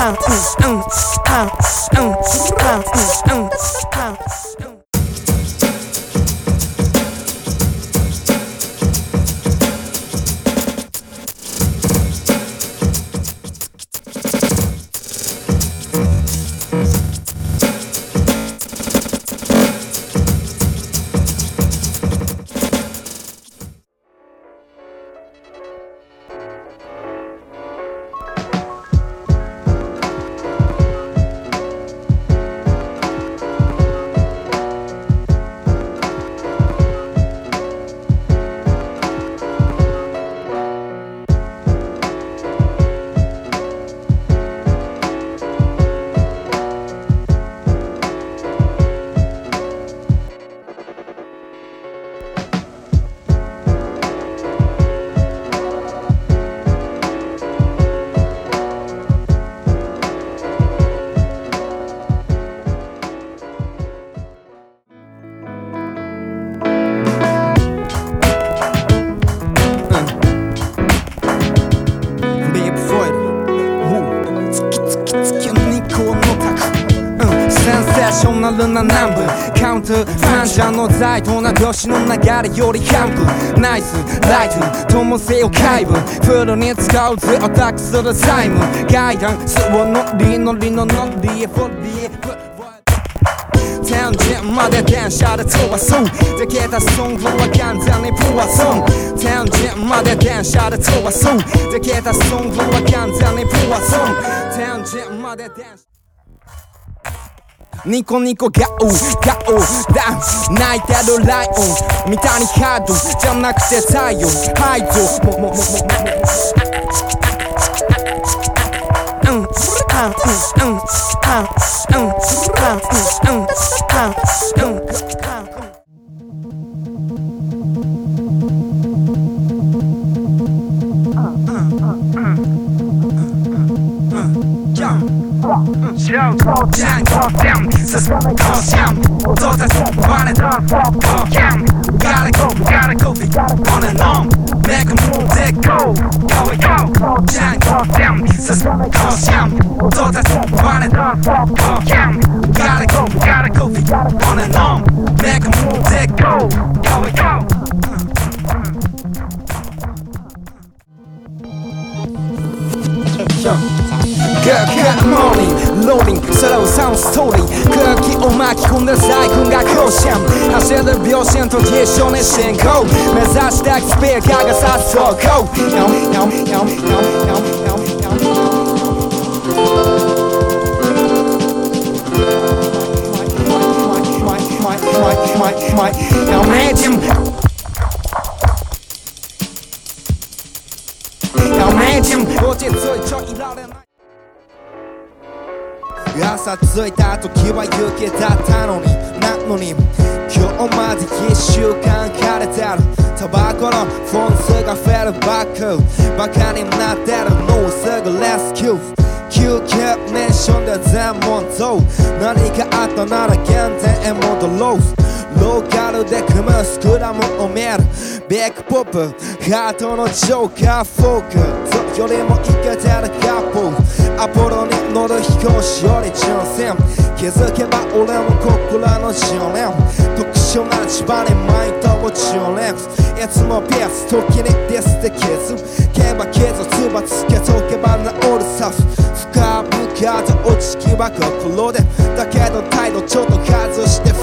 ルな南部カウント三者の在とな年の流れよりキャンプナイスライトともせよ怪物フルに使うぜアタックする債務ガイダンスをノリノリのノリへフォリへ天神まで電車で飛ばそうできたソングは完全にプワソン天神まで電車で飛ばそうできたソングは完全にプワソン天神まで電車ニコニコガオガオダン泣いてるライオンみたいにハードじゃなくて太陽ハイドもJangan diam, sesuatu siam, total one and done, jam. Gotta go, on and on, make a move, let go, go. Jangan diam, sesuatu siam, total one and done, jam. Gotta go, on and on, make a move, let go, go. Good morning, loading, slow sound story 空気を巻き込んだ細工が甲子園走る秒針と決勝に進行目指したスピーカーがさっそうこ落ち着いちゃいられない朝着いた時は雪だったのになのに今日まで1週間枯れてるタバコのフォンスがフェルバックバカになってるのをすぐレスキュー休憩メンションで全問答何かあったなら原点へ戻ろうローカルで組むスクラムを見るビッグポップハートのジョーカーフォークよりもイケてるカップアポロに乗る飛行士より純粋気づけば俺も心の10年特殊な千葉にマインドを10年いつもピアス時にディスで傷けば傷つばつけとけば治るさ深々と落ちきは心でだけど態度ちょっと外して